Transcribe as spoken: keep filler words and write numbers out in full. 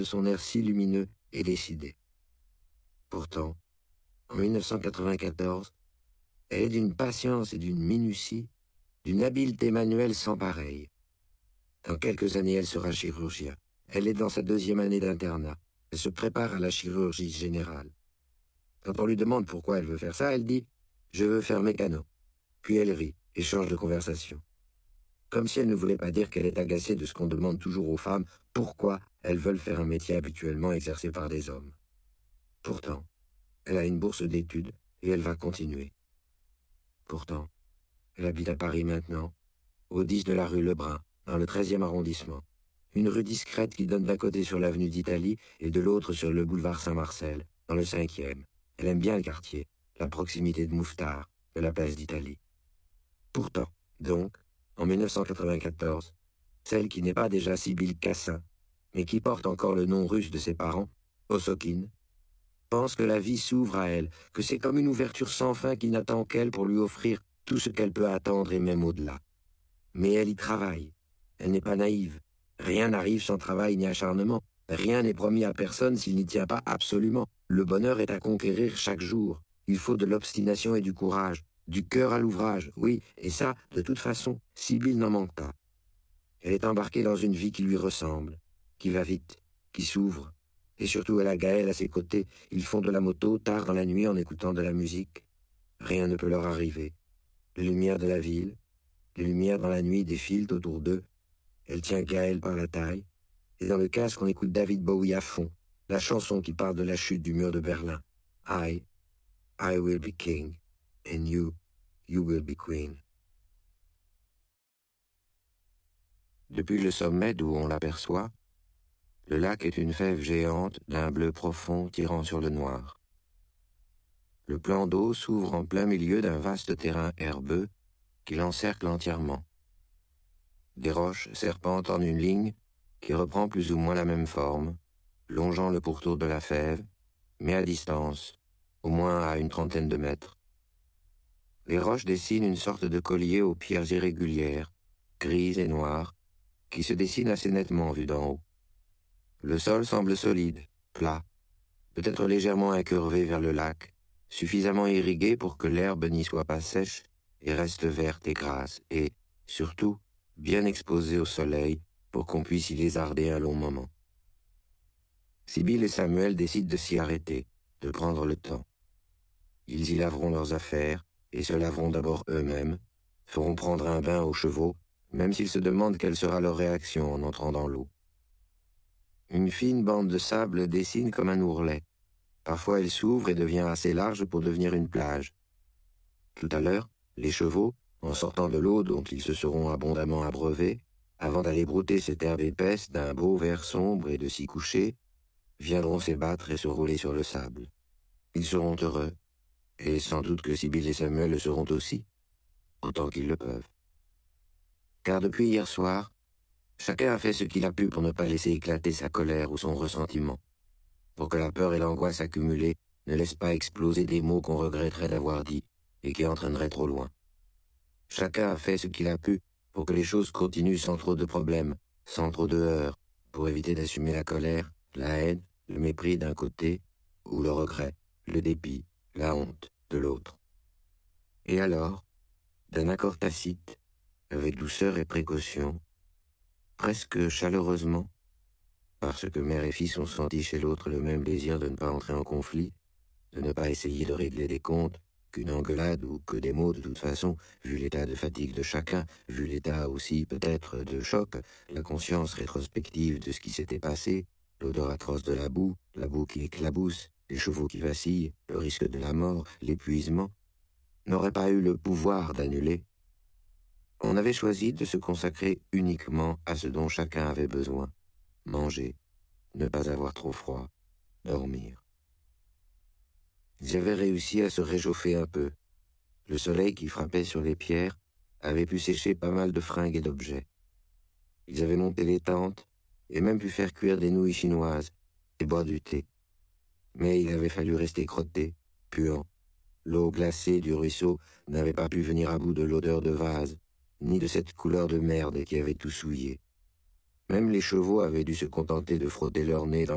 de son air si lumineux et décidé. Pourtant, en mille neuf cent quatre-vingt-quatorze, elle est d'une patience et d'une minutie, d'une habileté manuelle sans pareille. Dans quelques années, elle sera chirurgien. Elle est dans sa deuxième année d'internat. Elle se prépare à la chirurgie générale. Quand on lui demande pourquoi elle veut faire ça, elle dit « Je veux faire mécano ». Puis elle rit et change de conversation. Comme si elle ne voulait pas dire qu'elle est agacée de ce qu'on demande toujours aux femmes, pourquoi elles veulent faire un métier habituellement exercé par des hommes. Pourtant, elle a une bourse d'études et elle va continuer. Pourtant, elle habite à Paris maintenant, au dix de la rue Lebrun, dans le treizième arrondissement. Une rue discrète qui donne d'un côté sur l'avenue d'Italie et de l'autre sur le boulevard Saint-Marcel, dans le cinquième. Elle aime bien le quartier, la proximité de Mouffetard, de la place d'Italie. Pourtant, donc, en mille neuf cent quatre-vingt-quatorze, celle qui n'est pas déjà Sibylle Cassin, mais qui porte encore le nom russe de ses parents, Osokhine, pense que la vie s'ouvre à elle, que c'est comme une ouverture sans fin qui n'attend qu'elle pour lui offrir tout ce qu'elle peut attendre et même au-delà. Mais elle y travaille. Elle n'est pas naïve. Rien n'arrive sans travail ni acharnement. Rien n'est promis à personne s'il n'y tient pas absolument. Le bonheur est à conquérir chaque jour. Il faut de l'obstination et du courage, du cœur à l'ouvrage, oui, et ça, de toute façon, Sibylle n'en manque pas. Elle est embarquée dans une vie qui lui ressemble, qui va vite, qui s'ouvre, et surtout elle a Gaël à ses côtés. Ils font de la moto tard dans la nuit en écoutant de la musique. Rien ne peut leur arriver. Les lumières de la ville, les lumières dans la nuit défilent autour d'eux. Elle tient Gaël par la taille, et dans le casque on écoute David Bowie à fond, la chanson qui parle de la chute du mur de Berlin. I, I will be king, and you, you will be queen. Depuis le sommet d'où on l'aperçoit, le lac est une fève géante d'un bleu profond tirant sur le noir. Le plan d'eau s'ouvre en plein milieu d'un vaste terrain herbeux qui l'encercle entièrement. Des roches serpentent en une ligne qui reprend plus ou moins la même forme, longeant le pourtour de la fève, mais à distance, au moins à une trentaine de mètres. Les roches dessinent une sorte de collier aux pierres irrégulières, grises et noires, qui se dessinent assez nettement vues d'en haut. Le sol semble solide, plat, peut-être légèrement incurvé vers le lac, suffisamment irrigué pour que l'herbe n'y soit pas sèche et reste verte et grasse, et, surtout, bien exposée au soleil pour qu'on puisse y lézarder un long moment. Sibylle et Samuel décident de s'y arrêter, de prendre le temps. Ils y laveront leurs affaires et se laveront d'abord eux-mêmes, feront prendre un bain aux chevaux, même s'ils se demandent quelle sera leur réaction en entrant dans l'eau. Une fine bande de sable dessine comme un ourlet. Parfois elle s'ouvre et devient assez large pour devenir une plage. Tout à l'heure, les chevaux, en sortant de l'eau dont ils se seront abondamment abreuvés, avant d'aller brouter cette herbe épaisse d'un beau vert sombre et de s'y coucher, viendront s'ébattre et se rouler sur le sable. Ils seront heureux, et sans doute que Sibylle et Samuel le seront aussi, autant qu'ils le peuvent. Car depuis hier soir, chacun a fait ce qu'il a pu pour ne pas laisser éclater sa colère ou son ressentiment, pour que la peur et l'angoisse accumulées ne laissent pas exploser des mots qu'on regretterait d'avoir dits et qui entraîneraient trop loin. Chacun a fait ce qu'il a pu pour que les choses continuent sans trop de problèmes, sans trop de heurts, pour éviter d'assumer la colère, la haine, le mépris d'un côté, ou le regret, le dépit, la honte de l'autre. Et alors, d'un accord tacite, avec douceur et précaution, presque chaleureusement, parce que mère et fils ont senti chez l'autre le même désir de ne pas entrer en conflit, de ne pas essayer de régler des comptes, qu'une engueulade ou que des mots de toute façon, vu l'état de fatigue de chacun, vu l'état aussi peut-être de choc, la conscience rétrospective de ce qui s'était passé, l'odeur atroce de la boue, la boue qui éclabousse, les chevaux qui vacillent, le risque de la mort, l'épuisement, n'aurait pas eu le pouvoir d'annuler. On avait choisi de se consacrer uniquement à ce dont chacun avait besoin. Manger, ne pas avoir trop froid, dormir. Ils avaient réussi à se réchauffer un peu. Le soleil qui frappait sur les pierres avait pu sécher pas mal de fringues et d'objets. Ils avaient monté les tentes et même pu faire cuire des nouilles chinoises et boire du thé. Mais il avait fallu rester crotté, puant. L'eau glacée du ruisseau n'avait pas pu venir à bout de l'odeur de vase, ni de cette couleur de merde qui avait tout souillé. Même les chevaux avaient dû se contenter de frotter leur nez dans